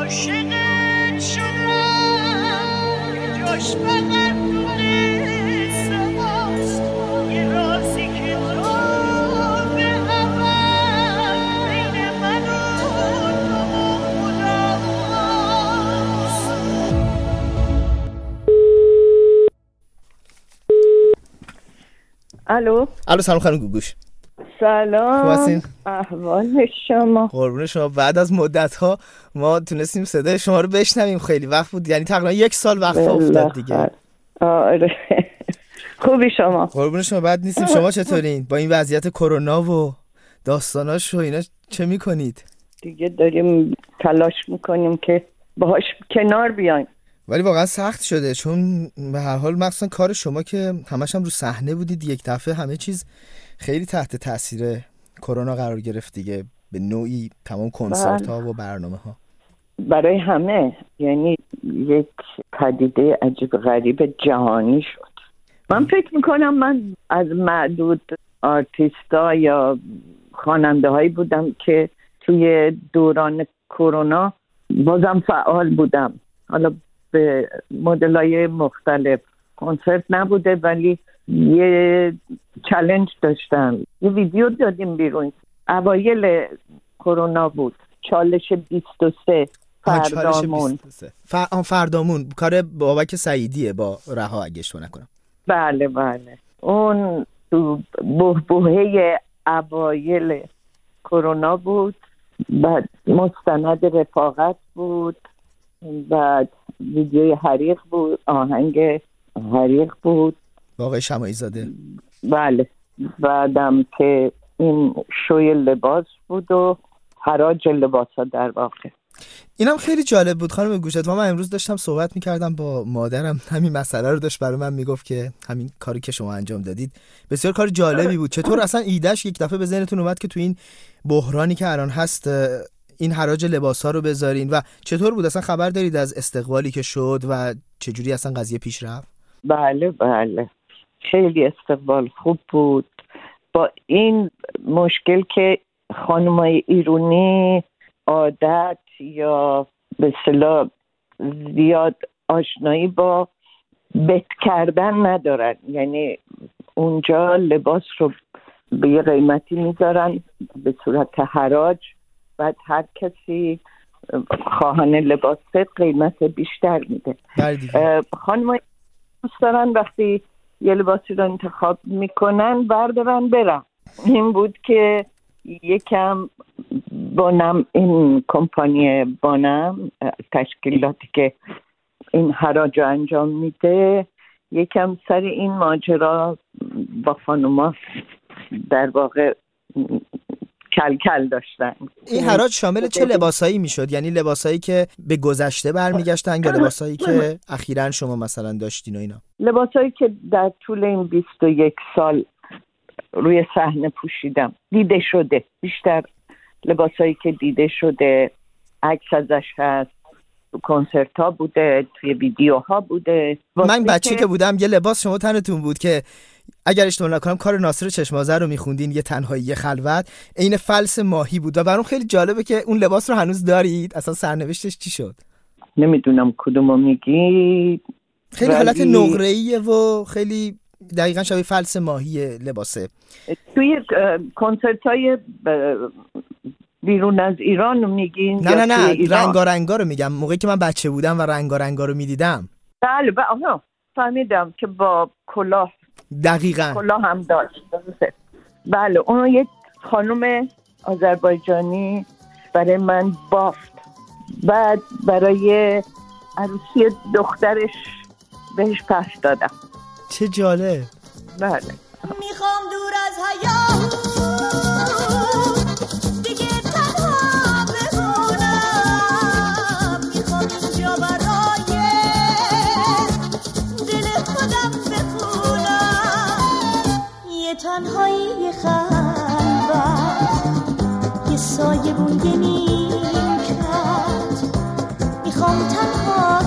عاشقت شدم جاش فقط قصه هاست یه رازی که تو به عوض بین من و خودم هست. الو سلام خانم گوگوش. سلام. خوبین؟ احوال شما؟ قربون شما. بعد از مدت ها ما تونستیم صدای شما رو بشنویم. خیلی وقت بود، یعنی تقریبا 1 سال وقفه افتاد دیگه. آره خوبی شما؟ قربون شما. بعد نیستیم. شما چطورین با این وضعیت کرونا و داستاناش و اینا؟ چه میکنید؟ دیگه داریم تلاش میکنیم که باهاش کنار بیایم، ولی واقعا سخت شده، چون به هر حال مخصوصا کار شما که همش هم رو صحنه بودید، یک دفعه همه چیز خیلی تحت تاثیر کرونا قرار گرفت دیگه، به نوعی تمام کنسرت ها و برنامه ها برای همه، یعنی یک پدیده عجیب غریب جهانی شد. من فکر میکنم من از معدود آرتیستا یا خواننده هایی بودم که توی دوران کرونا بازم فعال بودم، حالا به مدل‌های مختلف. کنسرت نبوده ولی یه چالش داشتم، یه ویدیو دادیم بیرون. اوایل کرونا بود، چالش 23 فردامون. فردامون کار بابک سعیدیه با رها، اگه اشتباه نکنم. بله اون تو بحبوحه اوایل کرونا بود. بعد مستند رفاقت بود، بعد ویدیوی حریق بود، آهنگ حریق بود با آقای شماعی زاده. بله. بعدم که این شوی لباس بود و حراج لباس ها در واقع. اینم خیلی جالب بود خانم گوشت. من امروز داشتم صحبت میکردم با مادرم، همین مسئله رو داشت برای من میگفت که همین کاری که شما انجام دادید بسیار کار جالبی بود. چطور اصلا ایدهش یک دفعه به ذهنتون اومد که تو این بحرانی که الان هست این حراج لباس‌ها رو بذارین و چطور بود؟ اصلا خبر دارید از استقبالی که شد و چجوری اصلا قضیه پیش رفت؟ بله خیلی استقبال خوب بود. با این مشکل که خانمای ایرانی عادت یا به اصطلاح زیاد آشنایی با بت کردن ندارن، یعنی اونجا لباس رو به یه قیمتی میذارن به صورت حراج، بعد هر کسی خواهان لباس قیمت بیشتر میده. خانمای دوست دارن وقتی یه لباسی رو انتخاب میکنن بردارن برن. این بود که یکم بانم، این کمپانی بانم، تشکیلاتی که این حراج رو انجام میده، یکم سر این ماجرا با خانوما در واقع کل داشتن. این حراج شامل چه لباسایی میشد؟ یعنی لباسایی که به گذشته برمیگشتن یا لباسایی که اخیراً شما مثلا داشتین و اینا؟ لباسایی که در طول این 21 سال روی صحنه پوشیدم، دیده شده. بیشتر لباسایی که دیده شده، عکس ازش هست، تو کنسرت ها بوده، توی ویدیوها بوده. من بچه که بودم یه لباس شما تنتون بود که اگر اشتباه نکنم کار ناصر چشمازه رو میخوندین، یه تنهایی یه خلوت، عین فلس ماهی بود و برام خیلی جالبه که اون لباس رو هنوز دارید. اصلا سرنوشتش چی شد؟ نمیدونم کدومو میگی. خیلی حالت نقره‌ایه و خیلی دقیقاً شبیه فلس ماهی لباسه. توی کنسرت های بیرون از ایران میگین؟ نه رنگارنگا رو میگم، موقعی که من بچه بودم و رنگارنگا رو میدیدم. بله فهمیدم که با کلاه. دقیقاً کلاه هم داشت. بله اونو یک خانم آذربایجانی برای من بافت، بعد برای عروسی دخترش بهش پس دادم. چه جالب. بله. میخوام دور از حیات دیگه تنها بمونم، میخوام اینجا برای دل خودم بخونم، یه تنهایی خلوت، یه سایه بونگه نیمکت، میخوام تنها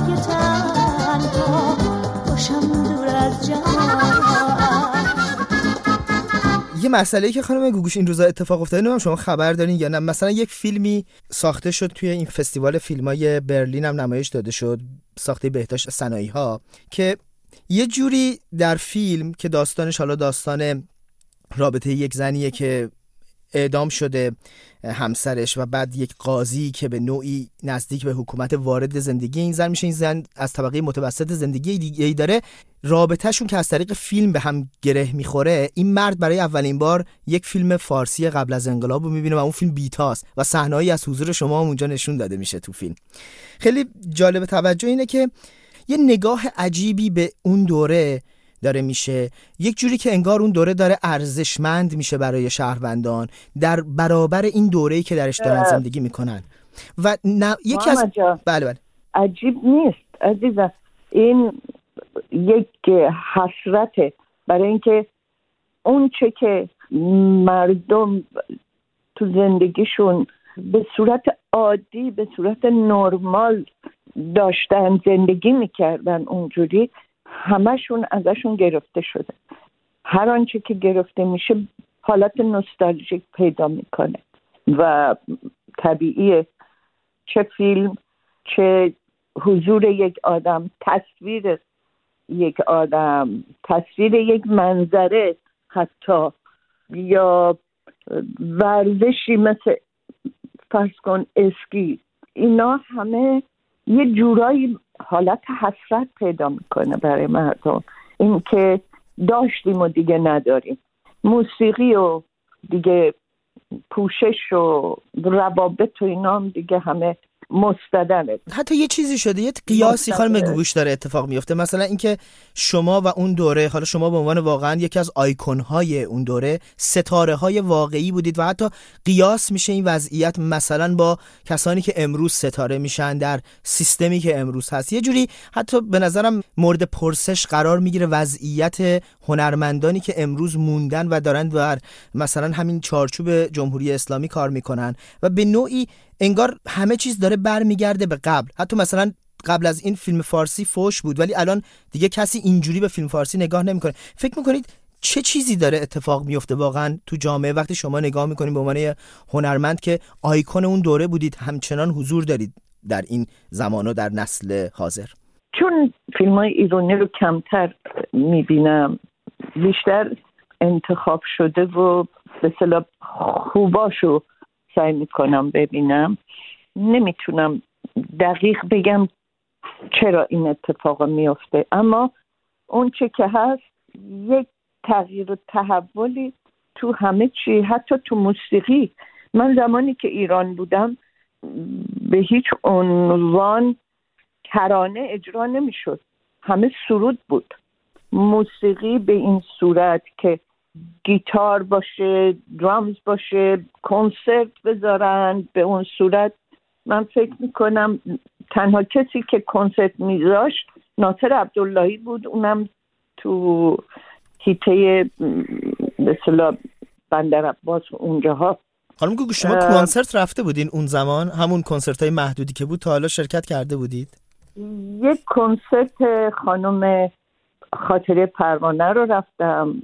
باشم دور از جهان. یه مسئله‌ای که خانم گوگوش این روزا اتفاق افتاده، نمیدونم شما خبر دارین یا نه، مثلا یک فیلمی ساخته شد توی این فستیوال فیلمای برلین هم نمایش داده شد، ساخته بهداشت صنایع‌ها، که یه جوری در فیلم که داستانش حالا داستان رابطه یک زنیه که اعدام شده همسرش و بعد یک قاضی که به نوعی نزدیک به حکومت وارد زندگی این زن میشه. این زن از طبقه متوسط زندگی دیگه‌ای داره، رابطهشون که از طریق فیلم به هم گره میخوره. این مرد برای اولین بار یک فیلم فارسی قبل از انقلاب رو میبینه و اون فیلم بیتاست و صحنه‌ای از حضور شما هم اونجا نشون داده میشه تو فیلم. خیلی جالب توجه اینه که یه نگاه عجیبی به اون دوره داره میشه، یک جوری که انگار اون دوره داره ارزشمند میشه برای شهروندان در برابر این دوره‌ای که درش دارن زندگی میکنن. و یکی از بله عجیب نیست عزیزم، این یک حسرته برای اینکه اون چه که مردم تو زندگیشون به صورت عادی به صورت نرمال داشتن زندگی میکردن اونجوری، همشون ازشون گرفته شده. هر آنچه که گرفته میشه حالت نوستالژیک پیدا میکنه و طبیعیه. چه فیلم، چه حضور یک آدم، تصویر یک آدم، تصویر یک منظره، حتی یا ورزشی مثل فرض کن اسکی، اینا همه یه جورایی حالت حسرت پیدا میکنه برای مردم. این که داشتیم و دیگه نداریم، موسیقی و دیگه پوشش و روابط و اینا هم دیگه همه مستدنه. حتی یه چیزی شده، یه قیاسی خانم گوگوش داره اتفاق میفته، مثلا اینکه شما و اون دوره، حالا شما به عنوان واقعا یکی از آیکون‌های اون دوره، ستاره‌های واقعی بودید و حتی قیاس میشه این وضعیت مثلا با کسانی که امروز ستاره میشن در سیستمی که امروز هست. یه جوری حتی به نظرم مورد پرسش قرار میگیره وضعیت هنرمندانی که امروز موندن و دارن در مثلا همین چارچوب جمهوری اسلامی کار میکنن و به نوعی انگار همه چیز داره برمیگرده به قبل. حتی مثلا قبل از این فیلم فارسی فوش بود ولی الان دیگه کسی اینجوری به فیلم فارسی نگاه نمیکنه. فکر میکنید چه چیزی داره اتفاق میفته واقعا تو جامعه وقتی شما نگاه میکنید به عنوان هنرمند که آیکون اون دوره بودید، همچنان حضور دارید در این زمان و در نسل حاضر؟ چون فیلم‌های ایرانی رو کمتر میبینم، بیشتر انتخاب شده و به اصطلاح خوباشو سعی میکنم ببینم. نمیتونم دقیق بگم چرا این اتفاق میفته، اما اون چه که هست یک تغییر و تحولی تو همه چی، حتی تو موسیقی. من زمانی که ایران بودم به هیچ عنوان ترانه اجرا نمیشد، همه سرود بود. موسیقی به این صورت که گیتار باشه، درامز باشه، کنسرت بذارن به اون صورت، من فکر میکنم تنها کسی که کنسرت میذاشت ناصر عبداللهی بود، اونم تو هیته به اصطلاح بندر عباس اونجاها. خانم گوگوش شما کنسرت رفته بودین اون زمان؟ همون کنسرت های محدودی که بود تا حالا شرکت کرده بودید؟ یک کنسرت خانم خاطره پروانه رو رفتم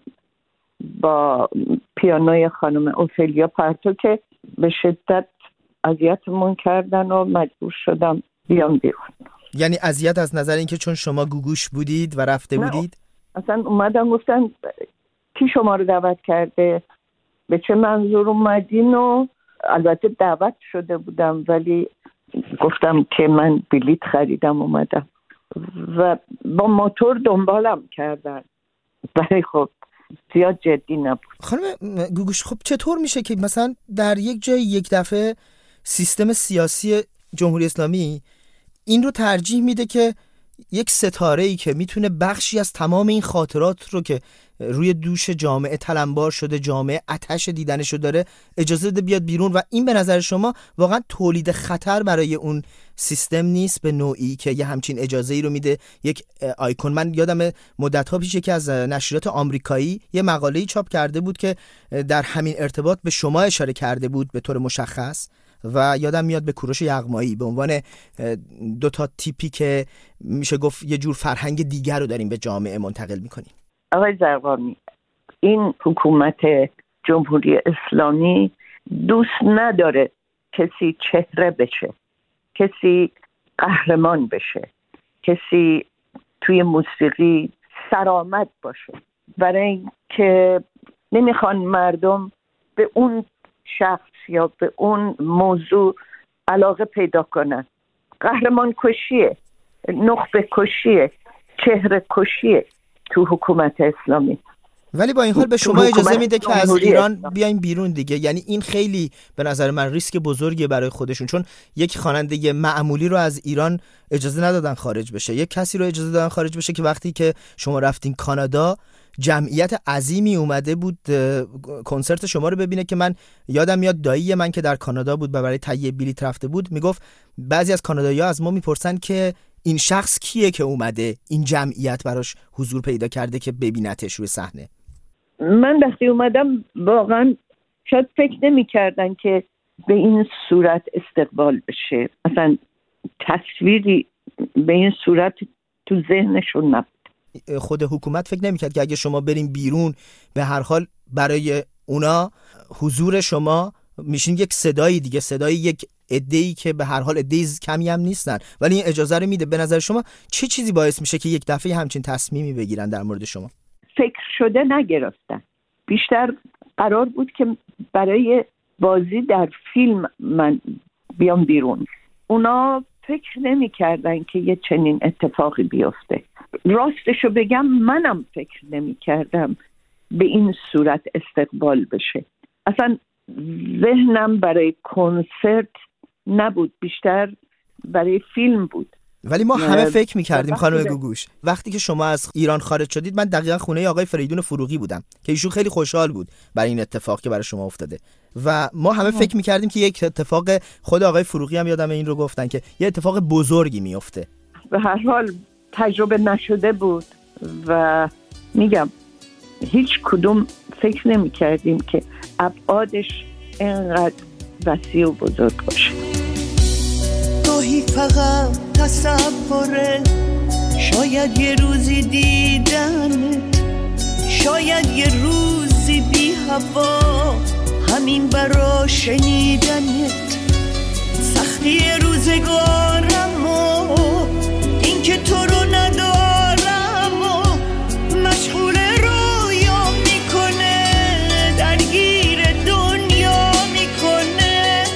با پیانوی خانم اوفلیا پرتو که به شدت اذیتمون کردن و مجبور شدم بیام بیرون. یعنی اذیت از نظر اینکه چون شما گوگوش بودید و رفته بودید؟ اصلا اومدن گفتن کی شما رو دعوت کرده، به چه منظور اومدین؟ و البته دعوت شده بودم ولی گفتم که من بلیت خریدم اومدم و با موتور دنبالم کردن، ولی خب زیاد جدی نبود. خانم گوگوش خب چطور میشه که مثلا در یک جای یک دفعه سیستم سیاسی جمهوری اسلامی این رو ترجیح میده که یک ستاره‌ای که میتونه بخشی از تمام این خاطرات رو که روی دوش جامعه تلمبار شده، جامعه آتش دیدنشو داره، اجازه بده بیاد بیرون؟ و این به نظر شما واقعا تولید خطر برای اون سیستم نیست به نوعی که یه همچین اجازه‌ای رو میده یک آیکون؟ من یادم مدت‌ها پیش که از نشریات آمریکایی یه مقاله‌ای چاپ کرده بود که در همین ارتباط به شما اشاره کرده بود به طور مشخص و یادم میاد به کوروش یغمایی به عنوان دو تا تیپی که میشه گفت یه جور فرهنگ دیگر رو داریم به جامعه منتقل میکنیم. آقای زرقامی، این حکومت جمهوری اسلامی دوست نداره کسی چهره بشه، کسی قهرمان بشه، کسی توی موسیقی سرآمد باشه، برای اینکه نمیخوان مردم به اون شخص یا به اون موضوع علاقه پیدا کنن. قهرمان کشیه، نخبه کشیه، چهره کشیه تو حکومت اسلامی. ولی با این حال به شما اجازه میده که از ایران بیاین بیرون دیگه. یعنی این خیلی به نظر من ریسک بزرگیه برای خودشون، چون یک خواننده معمولی رو از ایران اجازه ندادن خارج بشه، یک کسی رو اجازه دادن خارج بشه که وقتی که شما رفتین کانادا جمعیت عظیمی اومده بود کنسرت شما رو ببینه، که من یادم میاد دایی من که در کانادا بود و برای تهیه بلیط رفته بود میگفت بعضی از کانادایی‌ها از ما میپرسن که این شخص کیه که اومده این جمعیت براش حضور پیدا کرده که ببینتش روی صحنه. من وقتی اومدم واقعا شاید فکر نمی کردن که به این صورت استقبال بشه، اصلا تصویری به این صورت تو ذهنشون نبود. خود حکومت فکر نمی کرد که اگه شما بریم بیرون به هر حال برای اونا حضور شما میشین یک صدایی دیگه، صدای یک عده‌ای که به هر حال عده‌ای کمی هم نیستن، ولی این اجازه رو میده. به نظر شما چه چیزی باعث میشه که یک دفعه همچین تصمیمی بگیرن در مورد شما؟ فکر شده نگرفتن، بیشتر قرار بود که برای بازی در فیلم من بیام بیرون. اونا فکر نمی کردن که یه چنین اتفاقی بیفته. راستشو بگم منم فکر نمی کردم به این صورت استقبال بشه. اصلا ذهنم برای کنسرت نبود، بیشتر برای فیلم بود. ولی ما همه فکر می‌کردیم خانم گوگوش وقتی که شما از ایران خارج شدید، من دقیقاً خونه آقای فریدون فروغی بودم که ایشون خیلی خوشحال بود برای این اتفاق که برای شما افتاده و ما همه فکر می‌کردیم که یک اتفاق، خود آقای فروغی هم یادم این رو گفتن که یه اتفاق بزرگی میفته. به هر حال تجربه نشده بود و میگم هیچ کدوم فکر نمی‌کردیم که ابعادش اینقدر وسیع و بزرگ باشه. گاهی فقط تصوره، شاید یه روزی دیدنت، شاید یه روزی بی هوا، همین برا شنیدنت. سختی روزگارم و این که تو رو ندارم و مشغول رویا میکنه، درگیر دنیا میکنه.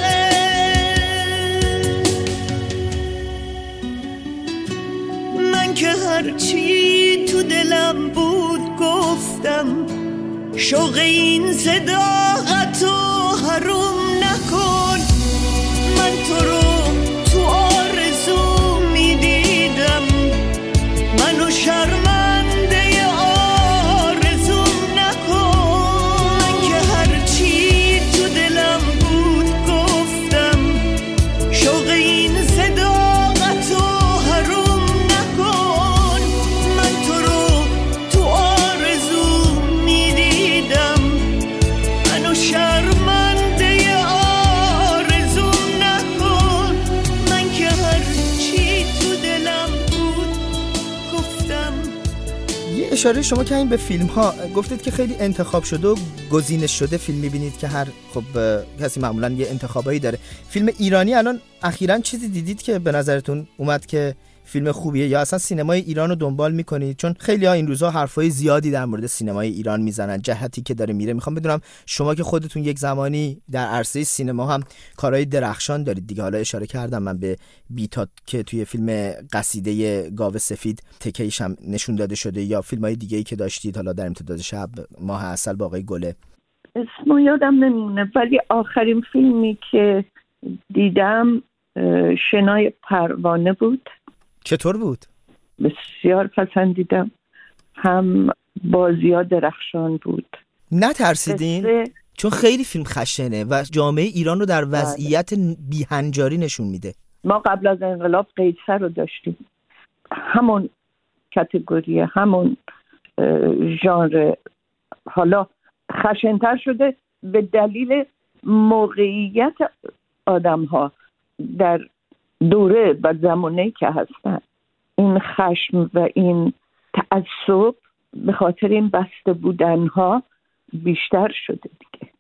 من که هرچی تو دلم بود گفتم، شوق این صداقتو حروم نکن. من تو رو تو آرزو میدیدم، منو شرمنده آرزوم نکن. من که هرچی تو دلم بود گفتم، شوق این صداقتو حروم نکن. من تو رو تو آرزو میدیدم، منو شرمنده آرزوم نکن. من که هرچی تو دلم بود گفتم. یه اشاره شما کردین به فیلم ها، گفتید که خیلی انتخاب شده و گزینش شده فیلم میبینید که هر کسی معمولا یه انتخابایی داره. فیلم ایرانی الان اخیراً چیزی دیدید که به نظرتون اومد که فیلم خوبیه، یا اصلا سینمای ایران رو دنبال میکنید؟ چون خیلی ها این روزها حرفای زیادی در مورد سینمای ایران میزنن، جهتی که داره میره. میخوام بدونم شما که خودتون یک زمانی در عرصه سینما هم کارهای درخشان دارید دیگه، حالا اشاره کردم من به بیتا که توی فیلم قصیده گاو سفید تکیش هم نشون داده شده، یا فیلمای دیگه‌ای که داشتید حالا در امتداد شب، ماه عسل با آقای گله. اسمو یادم نمیمونه، ولی آخرین فیلمی که دیدم شنای پروانه بود. چطور بود؟ بسیار پسندیدم، هم بازی‌ها درخشان بود. نترسیدین؟ چون خیلی فیلم خشنه و جامعه ایران رو در وضعیت بی‌هنجاری نشون میده. ما قبل از انقلاب قیصر رو داشتیم، همون کاتگوری، همون ژانر، حالا خشن‌تر شده به دلیل موقعیت آدم‌ها در دوره و زمانه‌ای که هستن. این خشم و این تعصب به خاطر این بسته بودنها بیشتر شده دیگه.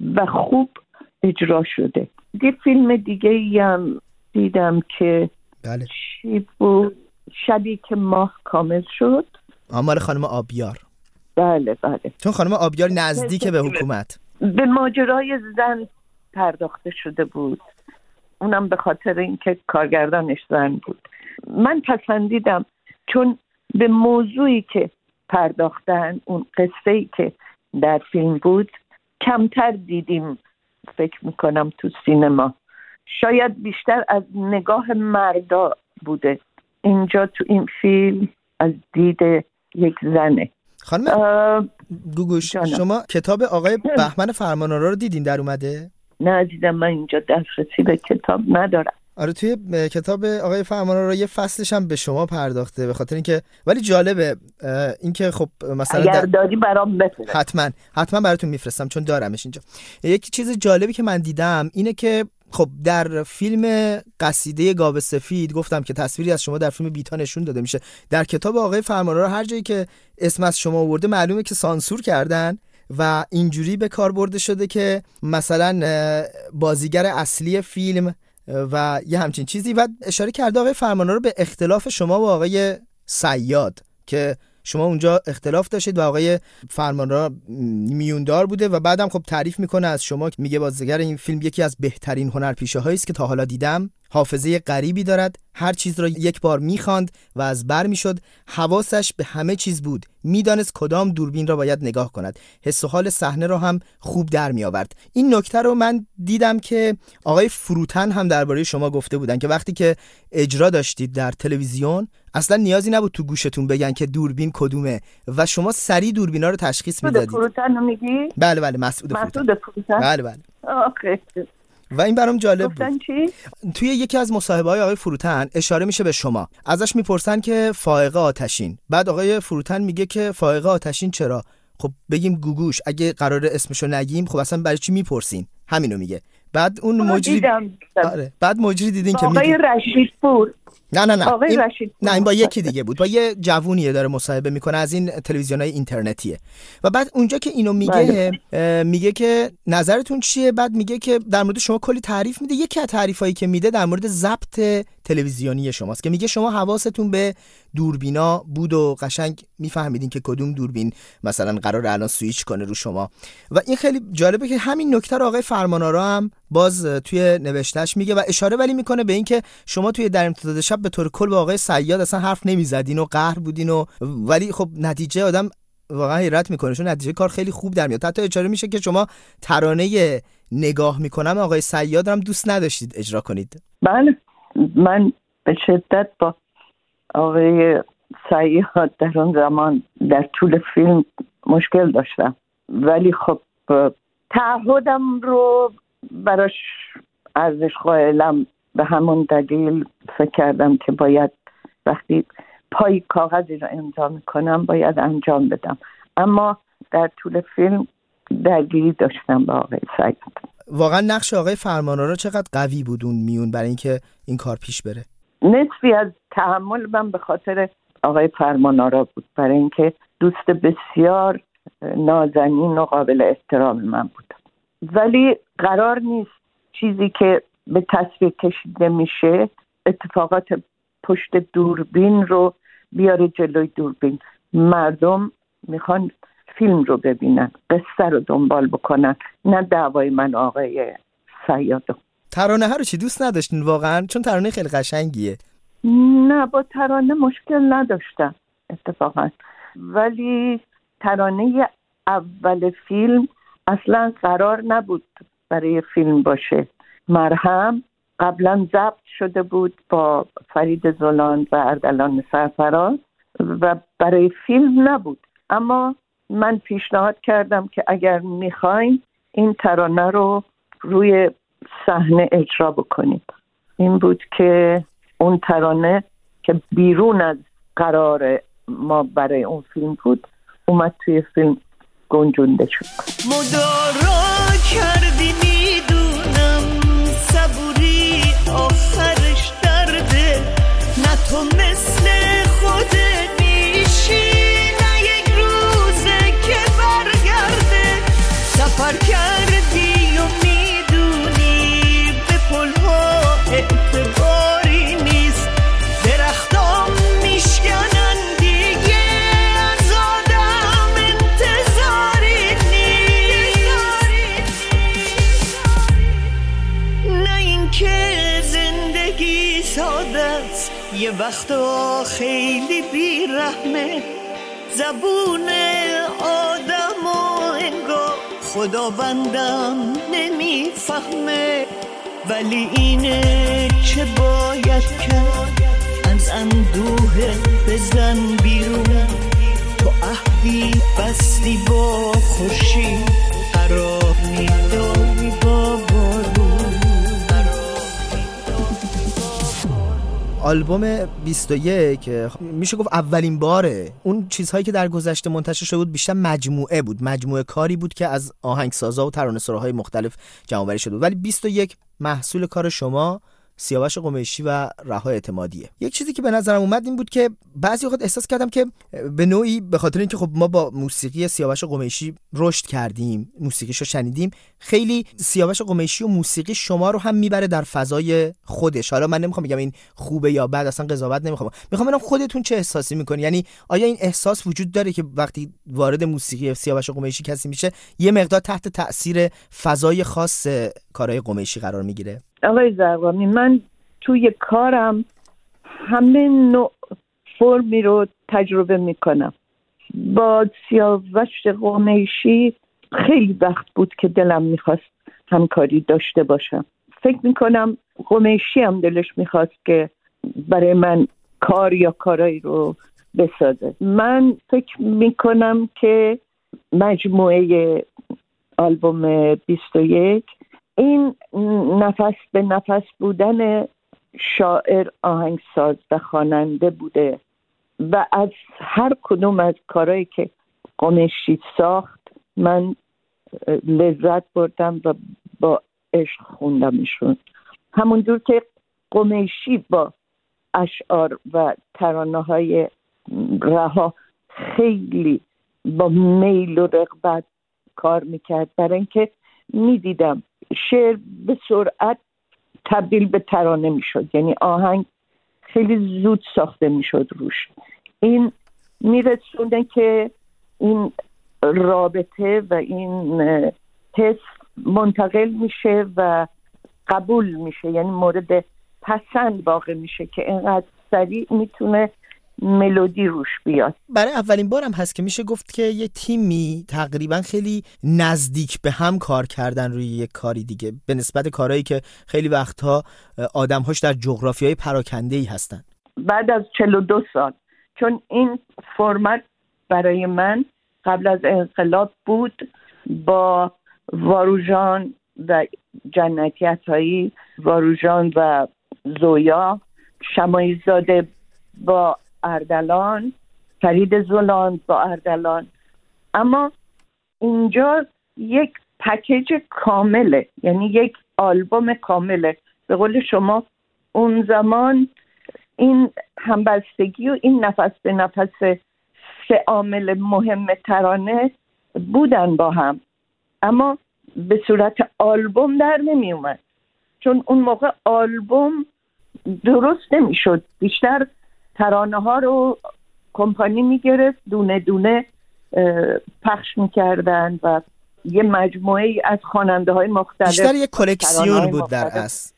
و خوب اجرا شده. یه فیلم دیگه هم دیدم که بله چی بود؟ شبی که ماه کامل شد، مال خانم آبیار. بله بله، چون خانم آبیار نزدیک به حکومت، به ماجرای زن پرداخته شده بود، اونم به خاطر اینکه کارگردانش زن بود. من پسندیدم چون به موضوعی که پرداختن، اون قصه‌ای که در فیلم بود کمتر دیدیم فکر میکنم تو سینما. شاید بیشتر از نگاه مردا بوده. اینجا تو این فیلم از دید یک زنه. خانم گوگوش شما کتاب آقای بهمن فرمانآرا رو دیدین در اومده؟ نه دیدم، من اینجا دسترسی به کتاب ندارم. آره توی کتاب آقای فرمانآرا یه فصلش هم به شما پرداخته، به خاطر اینکه ولی جالبه اینکه خب مثلا اگر دادی برام بفرست. حتما براتون میفرستم چون دارمش اینجا. یک چیز جالبی که من دیدم اینه که خب در فیلم قصیده گاو سفید گفتم که تصویری از شما در فیلم بیتا نشون داده میشه. در کتاب آقای فرمانآرا هر جایی که اسم از شما آورده معلومه که سانسور کردن و اینجوری به کار برده شده که مثلا بازیگر اصلی فیلم و یه همچین چیزی. و اشاره کرده آقای فرمانآرا به اختلاف شما و آقای صیاد که شما اونجا اختلاف داشتید و آقای فرمانآرا میوندار بوده و بعدم خب تعریف میکنه از شما، میگه بازیگر این فیلم یکی از بهترین هنرپیشه‌هایی است که تا حالا دیدم، حافظه غریبی دارد، هر چیز را یک بار میخواند و از بر میشد، حواسش به همه چیز بود، میدانست کدام دوربین را باید نگاه کند، حس و حال صحنه را هم خوب در می آورد. این نکته رو من دیدم که آقای فروتن هم درباره شما گفته بودن که وقتی که اجرا داشتید در تلویزیون اصلا نیازی نبود تو گوشتون بگن که دوربین کدومه و شما سریع دوربینا رو تشخیص میدادید. فروتن رو میگی؟ بله مسعود فروتن. بله. آخه. و این برام جالب گفتن بود. چی؟ توی یکی از مصاحبه‌های آقای فروتن اشاره میشه به شما، ازش میپرسن که فائقه آتشین، بعد آقای فروتن میگه که فائقه آتشین چرا؟ خب بگیم گوگوش، اگه قراره اسمشو نگیم خب اصلا برای چی میپرسین؟ همینو میگه. بعد اون مجری آره، بعد مجری دیدین که آقای رشیدپور. نه این با یکی یکی دیگه بود، با یه جوونیه داره مصاحبه میکنه از این تلویزیونای اینترنتیه. و بعد اونجا که اینو میگه میگه که نظرتون چیه، بعد میگه که در مورد شما کلی تعریف میده. یکی از تعریفایی که میده در مورد ضبط تلویزیونی شماست که میگه شما حواستون به دوربینا بود و قشنگ میفهمیدین که کدوم دوربین مثلا قرار الان سویچ کنه رو شما. و این خیلی جالبه که همین نکته رو آقای فرمانآرا هم باز توی نوشتهش میگه و اشاره ولی میکنه به این که شما توی در امتداد شب به طور کل با آقای صیاد اصلا حرف نمیزدین و قهر بودین و ولی خب نتیجه آدم واقعا حیرت میکنه چون نتیجه کار خیلی خوب در میاد. حتی اشاره میشه که شما ترانه نگاه میکنم آقای صیاد هم دوست نداشتید اجرا کنید. بله، من به شدت با آقای صیاد در اون زمان در طول فیلم مشکل داشتم، ولی خب تعهدم رو براش ارزش قائلم، به همون دلیل فکر کردم که باید وقتی پای کاغذی رو امضا میکنم باید انجام بدم. اما در طول فیلم درگیری داشتم با آقای صیاد. واقعا نقش آقای فرمانآرا چقدر قوی بود اون میون برای اینکه این کار پیش بره؟ نصفی از تحمل من به خاطر آقای فرمانآرا بود، برای اینکه دوست بسیار نازنین و قابل احترام من بود. ولی قرار نیست چیزی که به تصویر کشیده میشه اتفاقات پشت دوربین رو بیاره جلوی دوربین. مردم میخوان فیلم رو ببینن، قصه رو دنبال بکنن، نه دعوای من آقای صیادو. ترانه ها رو چی دوست نداشتین واقعا؟ چون ترانه خیلی قشنگیه. نه با ترانه مشکل نداشتم اتفاقا، ولی ترانه اول فیلم اصلا قرار نبود برای فیلم باشه. مرهم قبلا ضبط شده بود با فرید زولان و اردلان سرفراز و برای فیلم نبود، اما من پیشنهاد کردم که اگر میخواین این ترانه رو روی صحنه اجرا بکنید. این بود که اون ترانه که بیرون از قرار ما برای اون فیلم بود اومد توی فیلم گنجونده شد. مدارا کردی میدونم صبوری آخرش درده، نه تو مثل خودت میشی، نه یک روزه که برگرده. سفر کردی که زندگی ساده است، یه وقتا خیلی بیرحمه. زبون آدم و انگار خداوندم نمیفهمه، ولی اینه چه باید کرد، از اندوه بزن بیرون. تو عهدی بستی با خورشید، قرار میداری با بارون. آلبوم 21 میشه گفت اولین باره اون چیزهایی که در گذشته منتشر شده بود بیشتر مجموعه بود، مجموعه کاری بود که از آهنگسازا و ترانه‌سراهای مختلف جمع‌آوری شده بود. ولی 21 محصول کار شما، سیاوش قمیشی و رها اعتمادیه. یک چیزی که به نظرم اومد این بود که بعضی وقت احساس کردم که به نوعی به خاطر اینکه خب ما با موسیقی سیاوش قمیشی رشد کردیم، موسیقیشو شنیدیم، خیلی سیاوش قمیشی و موسیقی شما رو هم میبره در فضای خودش. حالا من نمیخوام بگم این خوبه یا بد، اصلا قضاوت نمیخوام، میخوام ببینم خودتون چه احساسی میکنی. یعنی آیا این احساس وجود داره که وقتی وارد موسیقی سیاوش قمیشی کسی میشه یه مقدار تحت تاثیر فضای خاص کارهای قمیشی قرار میگیره؟ آقای زرقامی، من توی کارم همه نوع فرمی رو تجربه میکنم. با سیاوش قمیشی خیلی وقت بود که دلم میخواست همکاری داشته باشم. فکر میکنم قمیشی هم دلش میخواست که برای من کار یا کارایی رو بسازه. من فکر میکنم که مجموعه آلبوم 21 این نفس به نفس بودن شاعر، آهنگساز و خواننده بوده و از هر کدوم از کارهایی که قمیشی ساخت من لذت بردم و با عشق خوندمشون. همونجور که قمیشی با اشعار و ترانه‌های رها خیلی با میل و رغبت کار میکرد، برای اینکه میدیدم شعر به سرعت تبدیل به ترانه میشد، یعنی آهنگ خیلی زود ساخته میشد روش. این میرسونه که این رابطه و این حس منتقل میشه و قبول میشه، یعنی مورد پسند واقع میشه که اینقدر سریع میتونه ملودی روش بیاد. برای اولین بار هم هست که میشه گفت که یه تیمی تقریبا خیلی نزدیک به هم کار کردن روی یک کاری دیگه، به نسبت کارهایی که خیلی وقتها آدم‌هاش در جغرافیای پراکنده‌ای هستن. بعد از 42 سال، چون این فرمت برای من قبل از انقلاب بود، با واروژان و جنتی عطایی، واروژان و زویا، شماعی زاده با اردلان، فرید زولان با اردلان. اما اینجا یک پکیج کامله، یعنی یک آلبوم کامله. به قول شما اون زمان این همبستگی و این نفس به نفس سه عامل مهم ترانه بودن با هم، اما به صورت آلبوم در نمی اومد، چون اون موقع آلبوم درست نمی شد. بیشتر ترانه ها رو کمپانی می گرفت، دونه دونه پخش می کردن و یه مجموعه ای از خواننده های مختلف، بیشتر یه کلکسیون بود در اصل.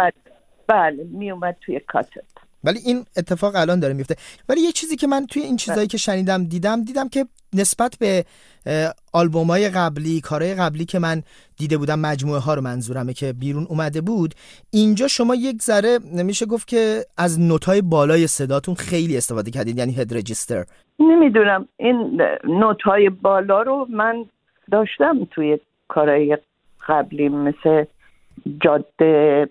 بله می اومد توی کاتت. ولی این اتفاق الان داره میفته. ولی یه چیزی که من توی این چیزایی که شنیدم دیدم که نسبت به آلبوم‌های قبلی، کارهای قبلی که من دیده بودم، مجموعه ها رو منظورمه که بیرون اومده بود، اینجا شما یک ذره نمیشه گفت که از نوت‌های بالای صداتون خیلی استفاده کردید، یعنی هد رجیستر. نمیدونم این نوت‌های بالا رو من داشتم توی کارهای قبلی، مثل جاده،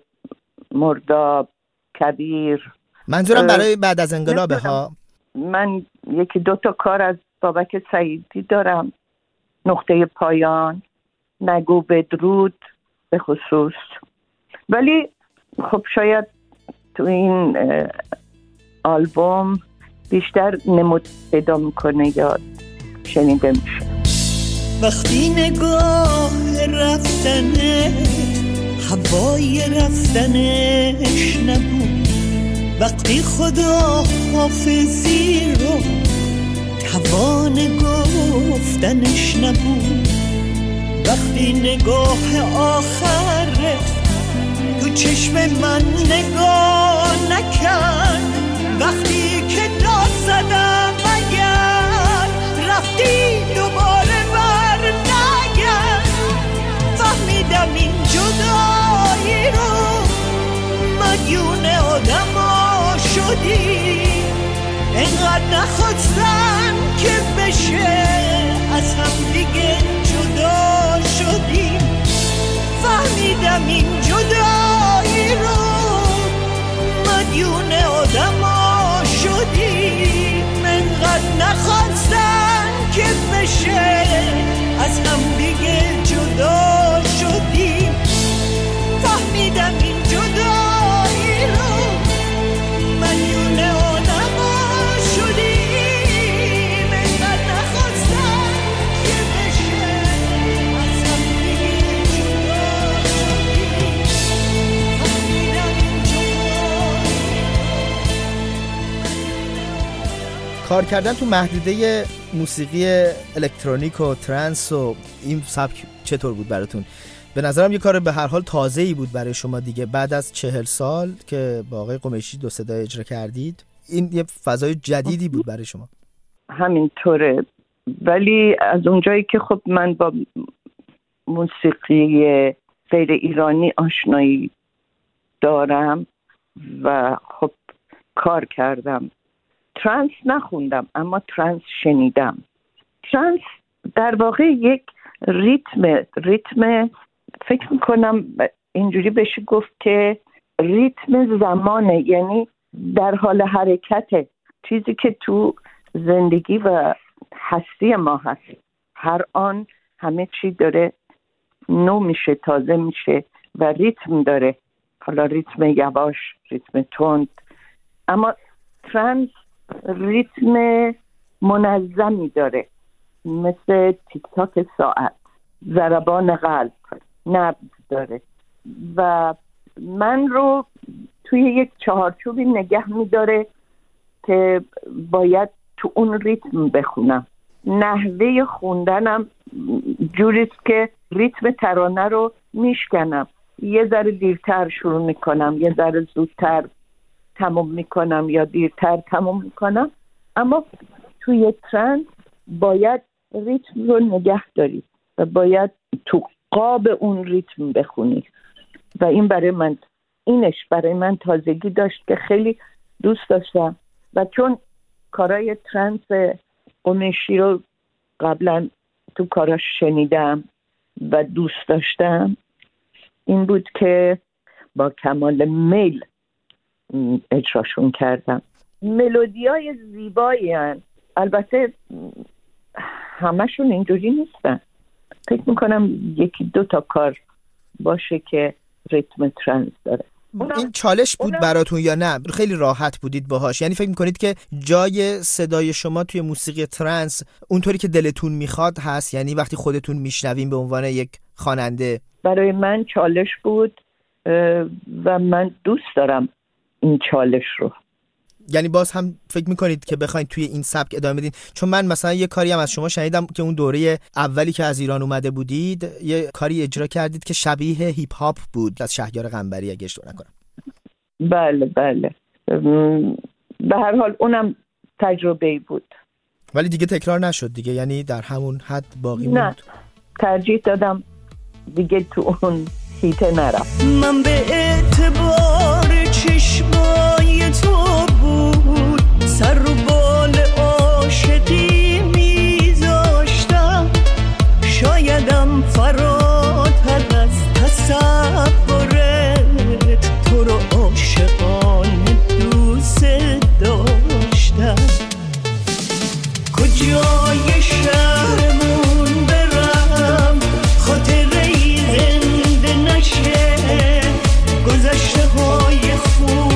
مرداب، کبیر. منظورم برای بعد از انقلابه ها. من یکی دو تا کار از بابک سعیدی دارم، نقطه پایان، نگو بدرود به خصوص. ولی خب شاید تو این آلبوم بیشتر نمود پیدا میکنه یا شنیده میشه. وقتی نگاه رفتنه هوای رفتنش نبود، وقتی خدا حافظی رو توان گفتنش نبود، وقتی نگاه آخرت تو چشم چشم من نگاه نکرد وقتی که داد زدم اگر رفتی دوباره بر نگرد. فهمیدم این جدایی رو مدیون آدما شدی، اینقدر نخواستن که بشه از هم دیگه جدا شدیم. فهمیدم این جدایی رو مدیون آدما شدیم، اینقدر نخواستن که بشه از هم دیگه جدا شدیم. فهمیدم این جدایی رو مدیون آدما شدیم، اینقدر نخواستن که بشه از هم دیگه جدا شدیم. فهمیدم این جدایی. کار کردن تو محدوده موسیقی الکترونیک و ترنس و این سبک چطور بود براتون؟ به نظرم یه کار به هر حال تازه‌ای بود برای شما دیگه، بعد از 40 سال که با آقای قمیشی 2 صدا اجرا کردید. این یه فضای جدیدی بود برای شما. همینطوره، ولی از اونجایی که خب من با موسیقی غیر ایرانی آشنایی دارم و خب کار کردم، ترنس نخوندم اما ترنس شنیدم. ترنس در واقع یک ریتم فکر میکنم اینجوری بشه گفت که ریتم زمانه، یعنی در حال حرکته، چیزی که تو زندگی و هستی ما هست. هر آن همه چی داره نو میشه، تازه میشه و ریتم داره، حالا ریتم یواش، ریتم تند، اما ترنس ریتم منظمی داره، مثل تیک تاک ساعت، ضربان قلب، نبض داره و من رو توی یک چهارچوبی نگه میداره که باید تو اون ریتم بخونم. نحوه خوندنم جوریست که ریتم ترانه رو میشکنم، یه ذره دیرتر شروع میکنم، یه ذره زودتر تموم میکنم یا دیرتر تموم میکنم، اما توی ترنس باید ریتم رو نگه داری و باید تو قاب اون ریتم بخونی و اینش برای من تازگی داشت که خیلی دوست داشتم و چون کارای ترنس قمیشی رو قبلا تو کاراش شنیدم و دوست داشتم، این بود که با کمال میل اجراشون کردم. ملودیای زیبایی هن. البته همشون اینجوری نیستن، فکر میکنم 1-2 کار باشه که ریتم ترنس داره. این چالش بود براتون یا نه خیلی راحت بودید باهاش؟ یعنی فکر میکنید که جای صدای شما توی موسیقی ترنس اونطوری که دلتون میخواد هست؟ یعنی وقتی خودتون میشنوین به عنوان یک خواننده؟ برای من چالش بود و من دوست دارم این چالش رو. یعنی باز هم فکر میکنید که بخواید توی این سبک ادامه بدین؟ چون من مثلا یه کاری هم از شما شنیدم که اون دوره اولی که از ایران اومده بودید یه کاری اجرا کردید که شبیه هیپ هاپ بود از شهریار قنبری اگه اشتباه نکنم. بله به هر حال اونم تجربه‌ای بود ولی دیگه تکرار نشد دیگه، یعنی در همون حد باقی موند. نه، ترجیح دادم دیگه تو اون هیته نرم. من به اعتبار چشمای تو بود سر رو بال عاشقی میذاشتم، شایدم فراتر از تصورت تو رو عاشقانه دوست داشتم. کجای شهرمون برم خاطره ای زنده نشه، گذشته های خوب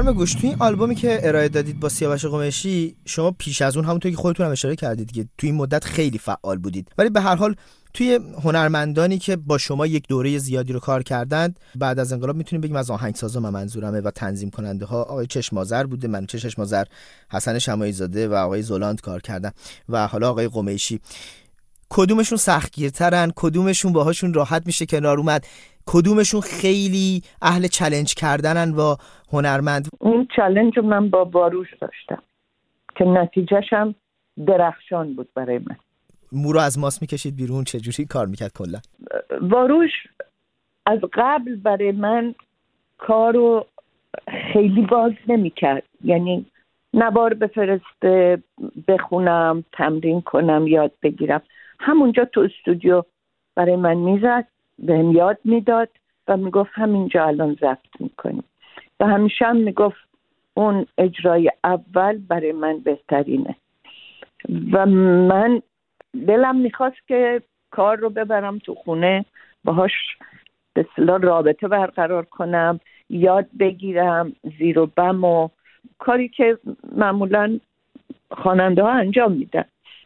خانم گوش، توی این آلبومی که ارائه دادید با سیاوش قمیشی، شما پیش از اون همونطور که خودتون هم اشاره کردید دیگه توی این مدت خیلی فعال بودید، ولی به هر حال توی هنرمندانی که با شما یک دوره زیادی رو کار کردند بعد از انقلاب میتونیم بگیم از آهنگسازا منظورمه و تنظیم کننده ها آقای چشم‌آذر بوده، منوچهر چشم‌آذر، حسن شماعی زاده و آقای زولاند کار کردن و حالا آقای قمیشی. کدومشون سختگیرترن؟ کدومشون باهاشون راحت میشه کنار اومد؟ کدومشون خیلی اهل چالش کردنن با هنرمند؟ اون چالش رو من با واروش داشتم که نتیجهش هم درخشان بود برای من. مو رو از ماست میکشید بیرون؟ چجوری کار میکرد کلا؟ واروش از قبل برای من کارو خیلی باز نمیکرد، یعنی نوار بفرسته، بخونم، تمرین کنم، یاد بگیرم. همونجا تو استودیو برای من میزد، بهم یاد میداد و میگفت همینجا الان ضبط میکنیم و همیشه هم میگفت اون اجرای اول برای من بهترینه و من دلم میخواست که کار رو ببرم تو خونه، باهاش به اصطلاح رابطه برقرار کنم، یاد بگیرم زیر و بم و کاری که معمولا خواننده ها انجام میدن.